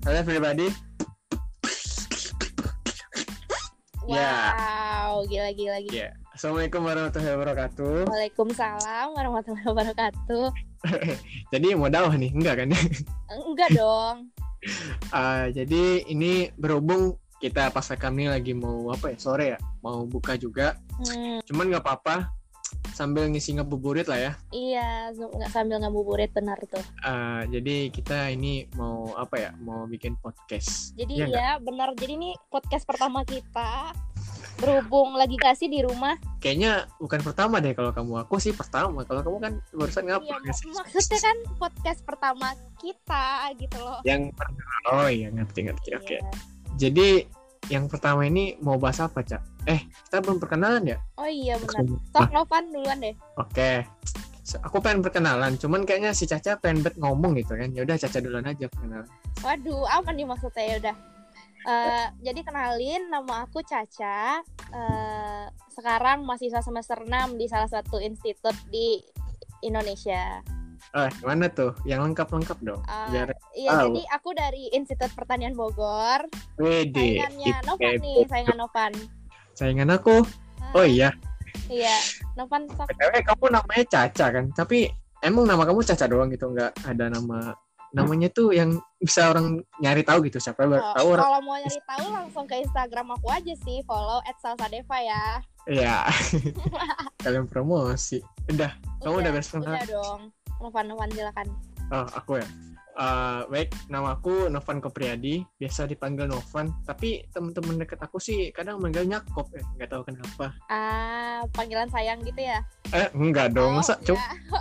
Halo everybody. Wow, gila. Ya. Assalamualaikum warahmatullahi wabarakatuh. Waalaikumsalam warahmatullahi wabarakatuh. Jadi mau dakwah nih, enggak kan? Enggak dong. Jadi ini berhubung kita pas kami lagi mau sore ya, mau buka juga. Cuman nggak apa-apa, sambil ngisi ngabuburit lah ya. Iya, nggak sambil ngabuburit, benar tuh. Jadi kita ini mau mau bikin podcast. Jadi ya benar. Jadi ini podcast pertama kita. Berhubung lagi kasih di rumah. Kayaknya bukan pertama deh kalau kamu. Aku sih pertama. Kalau kamu kan barusan ngapa? Iya, maksudnya kan podcast pertama kita gitu loh. Ngerti. Iya. Oke. Jadi yang pertama ini mau bahas apa, Cak? Kita belum perkenalan ya? Oh iya benar. Sok Novan duluan deh. Oke. Aku pengen perkenalan, cuman kayaknya si Caca pengen ngomong gitu kan. Ya udah Caca duluan aja perkenalan. Waduh, apa nih maksudnya? Ya udah. Jadi kenalin, nama aku Caca. Sekarang mahasiswa semester 6 di salah satu institut di Indonesia. Gimana tuh? Yang lengkap dong. Iya, jadi aku dari Institut Pertanian Bogor. Wede. Saingannya Novan nih, saingan Novan. Saingan aku? Oh iya. Iya, Novan. Kamu namanya Caca kan? Tapi emang nama kamu Caca doang gitu? Nggak ada namanya tuh yang bisa orang nyari tahu gitu, siapa tahu orang. Kalau mau nyari tahu langsung ke Instagram aku aja sih, follow @salsadeva ya. Iya. Kalian promosi. Kamu udah beres perkenalan? Udah dong. Novan silakan. Aku ya. Baik, nama aku Novan Kopriyadi, biasa dipanggil Novan. Tapi teman-teman dekat aku sih kadang manggilnya Kop, nggak tahu kenapa. Panggilan sayang gitu ya? Enggak dong, masa ya.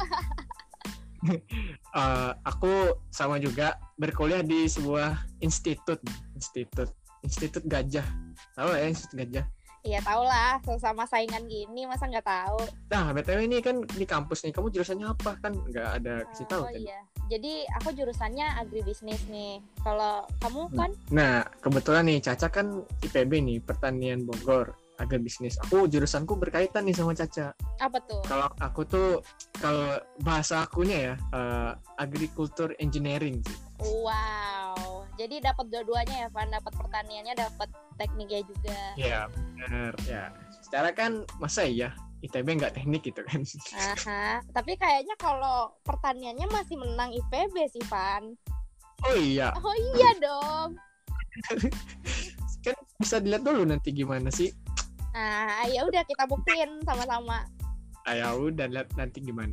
Aku sama juga berkuliah di sebuah institut Gajah. Tahu ya Institut Gajah? Iya tahu lah, sama saingan gini masa nggak tahu. Nah, BTW ini kan di kampus nih, kamu jurusannya apa? Kan nggak ada kasih tahu kan? Iya, jadi aku jurusannya agribisnis nih. Kalau kamu kan? Nah, kebetulan nih Caca kan IPB nih, Pertanian Bogor, agribisnis. Aku jurusanku berkaitan nih sama Caca. Apa tuh? Kalau aku tuh, kalau bahasa akunya ya, agriculture engineering sih. Wow, jadi dapat dua-duanya ya, Van. Dapat pertaniannya, dapat tekniknya juga. Iya, benar. Ya, secara kan masa ya ITB nggak teknik gitu kan? Tapi kayaknya kalau pertaniannya masih menang IPB sih, Van. Oh iya. Oh iya dong. Kan bisa dilihat dulu nanti gimana sih? Ya udah kita buktiin sama-sama. Ya udah lihat nanti gimana.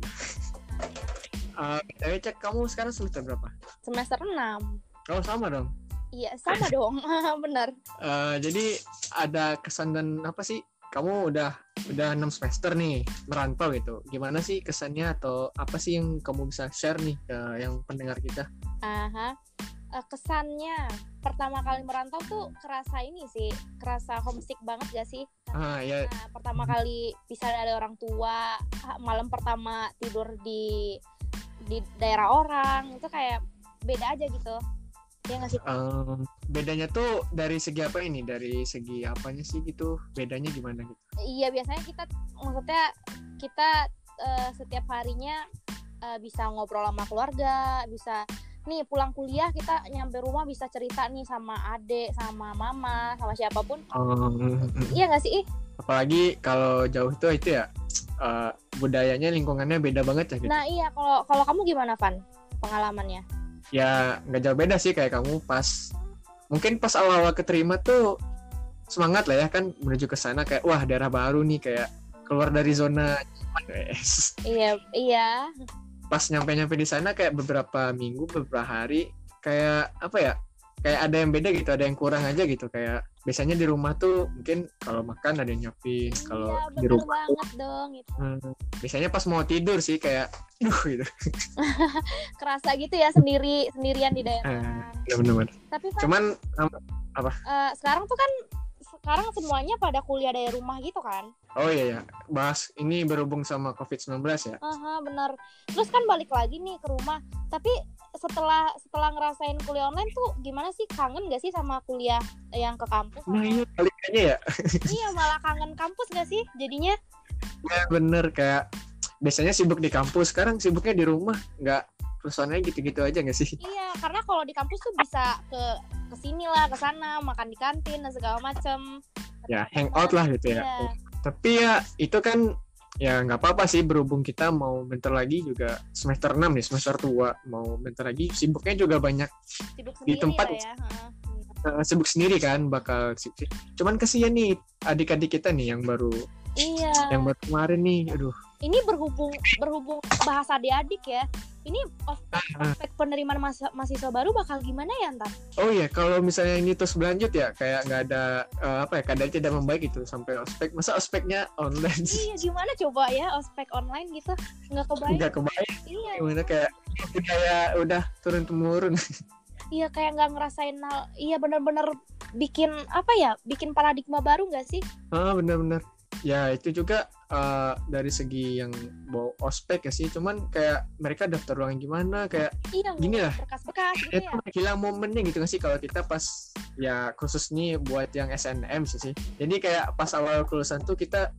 Cek, kamu sekarang semester berapa? Semester 6. Oh, sama dong. Iya, sama dong. Benar. Jadi ada kesan dan apa sih? Kamu udah 6 semester nih merantau gitu. Gimana sih kesannya atau apa sih yang kamu bisa share nih ke yang pendengar kita? Kesannya pertama kali merantau tuh kerasa homesick banget gak sih? Ya. Pertama kali bisa ada orang tua, malam pertama tidur di daerah orang, itu kayak beda aja gitu. Ya nggak sih? Bedanya tuh dari segi apa ini? Dari segi apanya sih gitu? Bedanya gimana gitu? Iya, biasanya kita setiap harinya bisa ngobrol sama keluarga, bisa nih pulang kuliah kita nyampe rumah bisa cerita nih sama adik, sama mama, sama siapapun. Iya nggak sih? Apalagi kalau jauh itu ya budayanya, lingkungannya beda banget ya gitu. Nah iya, kalau kamu gimana, Van? Pengalamannya? Ya nggak jauh beda sih, kayak kamu mungkin pas awal-awal keterima tuh semangat lah ya kan, menuju ke sana kayak wah daerah baru nih, kayak keluar dari zona nyaman, guys. Iya. Pas nyampe di sana kayak beberapa minggu, beberapa hari kayak apa ya? Kayak ada yang beda gitu, ada yang kurang aja gitu. Kayak biasanya di rumah tuh mungkin kalau makan ada yang nyiapin, kalau di rumah banget dong gitu. Biasanya pas mau tidur sih kayak gitu. Kerasa gitu ya, sendirian di daerah. Ya benar. Tapi cuman apa? Sekarang semuanya pada kuliah dari rumah gitu kan? Oh iya, bahas ini berhubung sama COVID-19 ya. Benar. Terus kan balik lagi nih ke rumah. Tapi setelah ngerasain kuliah online tuh gimana sih? Kangen gak sih sama kuliah yang ke kampus? Nah iya, balikannya ya. Iya, malah kangen kampus gak sih jadinya? Ya bener, kayak biasanya sibuk di kampus, sekarang sibuknya di rumah. Nggak kerusuhannya gitu-gitu aja nggak sih? Iya, karena kalau di kampus tuh bisa ke sini lah, ke sana, makan di kantin dan segala macem. Ya hangout lah gitu ya. Iya. Tapi ya itu kan ya nggak apa-apa sih, berhubung kita mau bentar lagi juga semester 6 nih, semester tua, mau bentar lagi sibuknya juga banyak Sibuk di sendiri tempat lah ya. Heeh. sibuk sendiri kan, bakal cuman kasihan nih adik-adik kita nih yang baru Iya. kemarin nih, aduh. Ini berhubung bahasa adik-adik ya. Ini ospek penerimaan mahasiswa baru bakal gimana ya ntar? Oh iya, kalau misalnya ini terus berlanjut ya, kayak nggak ada keadaan tidak membaik gitu sampai ospek, masa ospeknya online sih? Iya, gimana coba ya ospek online gitu? Nggak kebayang. Nggak kebayang, Iya. gimana kayak budaya udah turun temurun. Iya, kayak nggak ngerasain hal. Iya, benar-benar bikin bikin paradigma baru nggak sih? Benar-benar. Ya itu juga dari segi yang bawa ospek ya sih, cuman kayak mereka daftar ulang gimana, kayak Iya, gini lah, berkas-berkas gitu itu ya. hilang momennya gitu nggak sih kalau kita pas, ya khusus nih buat yang SNM sih. Jadi kayak pas awal kelulusan tuh kita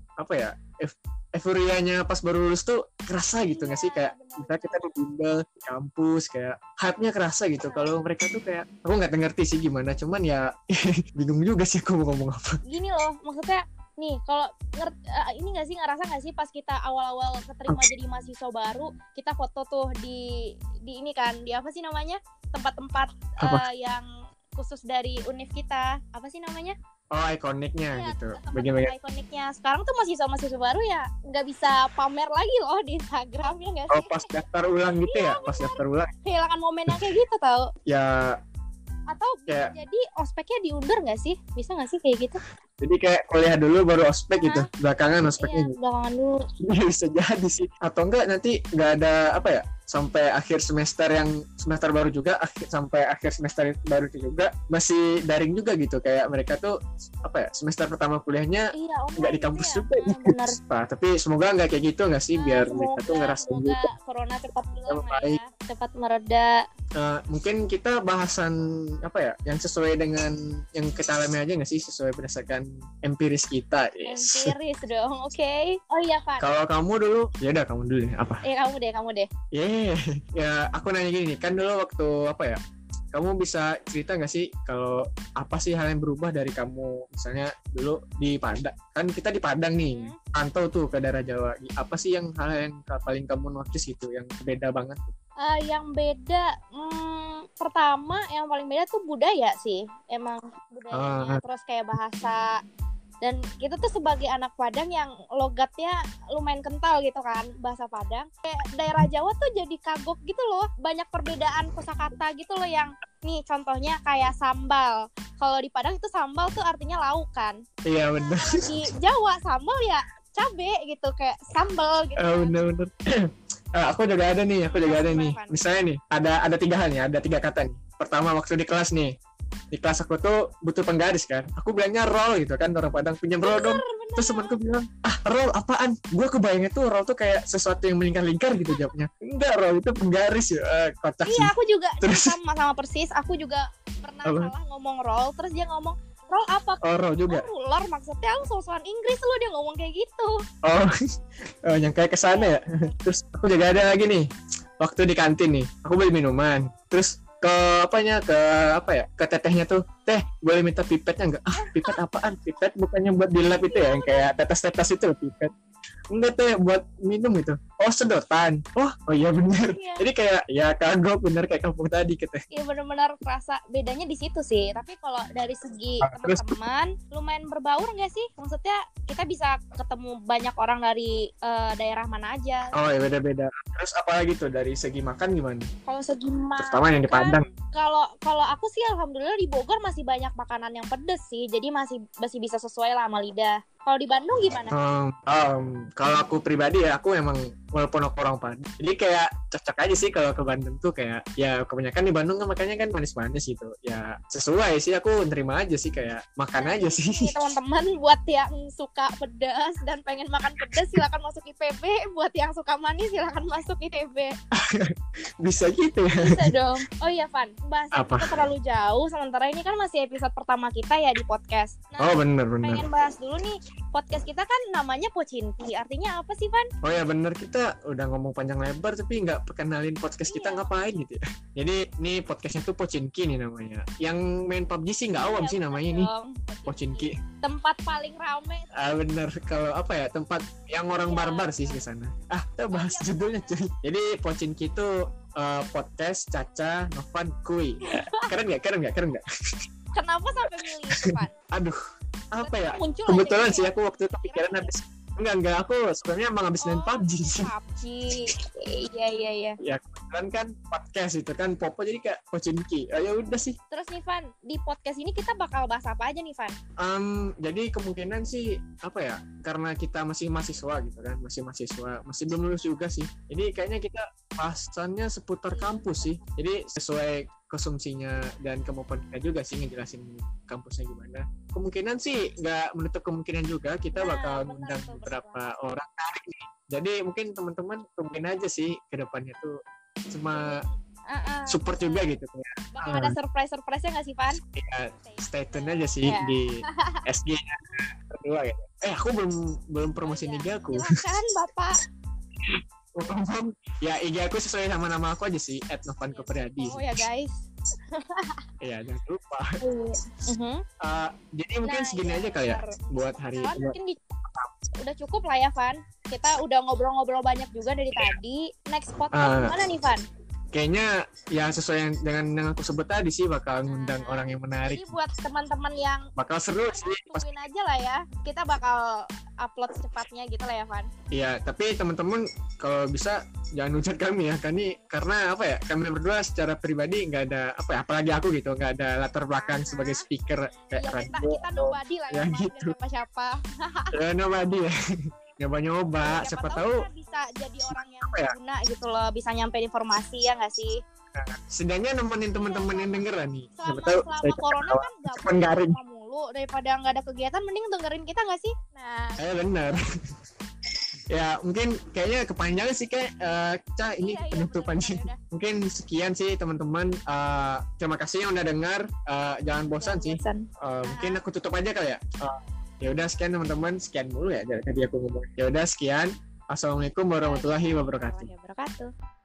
euforianya pas baru lulus tuh kerasa gitu nggak sih, kayak kita di bimbel di kampus, kayak hype-nya kerasa gitu. Kalau mereka tuh kayak aku nggak ngerti sih gimana, cuman ya bingung juga sih aku mau ngomong apa. Gini loh, maksudnya nih kalau ini nggak sih, ngerasa nggak sih pas kita awal-awal keterima jadi mahasiswa baru, kita foto tuh di ini kan, di apa sih namanya, tempat-tempat yang khusus dari univ kita, apa sih namanya? Oh, ikoniknya Ya, gitu, tempat-tempat bagian-bagian. ikoniknya. Sekarang tuh mahasiswa baru ya nggak bisa pamer lagi loh di Instagram, ya nggak sih? Oh, pas daftar ulang gitu ya, pas daftar ulang. Kehilangan momen yang kayak gitu tau. Ya, Atau bisa jadi ospeknya diundur nggak sih? Bisa nggak sih kayak gitu? jadi kayak kuliah dulu baru ospek gitu, belakangan ospeknya Iya, gitu. belakangan dulu. Bisa jadi sih, atau enggak nanti nggak ada sampai akhir semester baru juga, sampai akhir semester baru juga masih daring juga gitu, kayak mereka tuh semester pertama kuliahnya nggak di kampus gitu juga gitu. Benar. Tapi semoga nggak kayak gitu nggak sih, biar mereka tuh ngerasain semoga juga. corona cepat hilang lah Baik. ya, cepat mereda. Mungkin kita bahasan yang sesuai dengan yang kita alami aja nggak sih, sesuai berdasarkan empiris kita. Yes. Empiris dong, oke. Oh iya, Van. Kalau kamu dulu, ya udah kamu dulu nih, apa? Kamu deh. Ya aku nanya gini nih, kan dulu waktu kamu bisa cerita nggak sih kalau apa sih hal yang berubah dari kamu misalnya dulu di Padang, kan kita di Padang nih, pantau tuh ke daerah Jawa, apa sih hal yang paling kamu notice gitu yang beda banget? Yang beda, pertama yang paling beda tuh budaya sih, emang budayanya, terus kayak bahasa. Dan kita tuh sebagai anak Padang yang logatnya lumayan kental gitu kan, bahasa Padang. Kayak daerah Jawa tuh jadi kagok gitu loh, banyak perbedaan kosakata gitu loh, yang nih contohnya kayak sambal. Kalau di Padang itu sambal tuh artinya lauk kan. Iya benar. Di Jawa sambal ya cabe gitu, kayak sambal gitu. Bener-bener. Aku juga ada nih. Misalnya nih, ada 3 hal nih, ada 3 kata nih. Pertama, waktu di kelas nih. Di kelas aku tuh butuh penggaris kan. Aku bilangnya roll gitu kan, orang Padang, pinjam roll dong. Terus temanku bilang, roll apaan? Gue kebayangnya tuh roll tuh kayak sesuatu yang melingkar-lingkar gitu jawabnya. Enggak, roll itu penggaris ya. Kocak sih. Iya, aku juga Terus, sama persis. Aku juga pernah salah ngomong roll, terus dia ngomong roll apa? Oh, roll juga. Ruler maksudnya, aku soal Inggris lu, dia ngomong kayak gitu. Yang kayak kesana ya. Terus aku juga ada lagi nih. Waktu di kantin nih, aku beli minuman. Terus ke tetehnya tuh, teh boleh minta pipetnya nggak? Pipet apaan? Pipet bukannya buat di lab itu ya, yang kayak tetes-tetes itu pipet. Enggak, teh buat minum itu. Oh, sedotan. Oh iya bener. Iya. Jadi kayak ya kagok, bener kayak kampung tadi gitu. Iya, benar-benar kerasa bedanya di situ sih. Tapi kalau dari segi teman-teman lumayan berbaur nggak sih? Maksudnya kita bisa ketemu banyak orang dari daerah mana aja. Oh ya, beda-beda. Terus apalagi tuh dari segi makan gimana? Kalau segi makan, terutama yang di Padang. Kalau aku sih alhamdulillah di Bogor masih banyak makanan yang pedes sih. Jadi masih bisa sesuai lah sama lidah. Kalau di Bandung gimana? Kalau aku pribadi ya, aku emang walaupun aku orang Padang, jadi kayak cocok aja sih kalau ke Bandung tuh, kayak ya kebanyakan di Bandung kan makanya kan manis-manis gitu. Ya sesuai sih, aku nerima aja sih, kayak makan aja sih. Teman-teman buat yang suka pedas dan pengen makan pedas silakan masuk IPB, buat yang suka manis silakan masuk ITB. Bisa gitu ya? Bisa dong. Oh iya, Van, bahasnya kita terlalu jauh, sementara ini kan masih episode pertama kita ya di podcast. Nah, bener. pengen bahas dulu nih, podcast kita kan namanya Pocinki. Artinya apa sih, Van? Oh ya bener, kita udah ngomong panjang lebar tapi nggak perkenalin podcast kita ngapain gitu ya. Jadi nih podcastnya tuh Pocinki nih namanya. Yang main PUBG sih nggak awam sih namanya nih. Pocinki. Tempat paling rame. Bener, kalau apa ya, tempat yang orang barbar sih ke sana. Kita bahas judulnya cuy. Jadi Pocinki itu podcast Caca, Novan, Kui. Keren nggak? Kenapa sampai milih itu, Van? Aduh, apa ya? Muncul Kebetulan aja sih aku waktu itu pikiran habis enggak aku sebenarnya emang habis main PUBG sih. PUBG. Iya. Ya kebetulan kan podcast itu kan Popo jadi kayak Pocinki. Ya udah sih. Terus nih, Van, di podcast ini kita bakal bahas apa aja nih, Van? Jadi kemungkinan sih apa ya? Karena kita masih mahasiswa gitu kan, masih belum lulus juga sih. Jadi kayaknya kita bahasannya seputar kampus sih. Jadi sesuai konsumsinya dan kemampuan kita juga sih ngejelasin kampusnya gimana. Kemungkinan sih nggak menutup kemungkinan juga kita bakal undang beberapa orang nih. Jadi mungkin teman-teman tungguin aja sih ke depannya tuh cuma support juga gitu ya. Bakal ada surprise-nya nggak sih, Van? Ya, stay tune aja sih di SG berdua gitu. Aku belum promosi IG aku. Silakan, Bapak. Ya IG aku sesuai sama nama aku aja sih @novankopriadi. Oh ya guys. Iya jangan lupa. Jadi mungkin segini aja kali ya buat hari ini. Mungkin udah cukup lah ya, Van. Kita udah ngobrol-ngobrol banyak juga dari tadi. Next podcast gimana nih, Van? Kayaknya ya sesuai dengan aku sebut tadi sih, bakal ngundang orang yang menarik. Jadi buat teman-teman yang bakal seru sih. Tungguin aja lah ya. Kita bakal upload secepatnya gitu lah ya, Van. Iya, tapi teman-teman kalau bisa jangan hujat kami ya. Karena apa ya? Kami berdua secara pribadi nggak ada apa ya, apalagi aku gitu, nggak ada latar belakang sebagai speaker kayak radio. Kita nobody lah ya, gitu. Siapa-siapa. Ya nobody ya. Nyoba-nyoba, siapa tahu kita bisa jadi orang yang berguna gitu loh, bisa nyampein informasi ya nggak sih? Setidaknya nemenin teman-teman yang denger lah nih. Selama corona kan nggak boleh mulu, daripada nggak ada kegiatan mending dengerin kita nggak sih? Nah, benar. Ya mungkin kayaknya kepanjangan sih kayak ini penutupan sih. Mungkin sekian sih teman-teman. Terima kasih yang udah dengar. Jangan bosan sih. Mungkin aku tutup aja kali ya. Ya udah sekian teman-teman, sekian dulu ya dari tadi aku ngomong. Ya udah sekian. Assalamualaikum warahmatullahi wabarakatuh.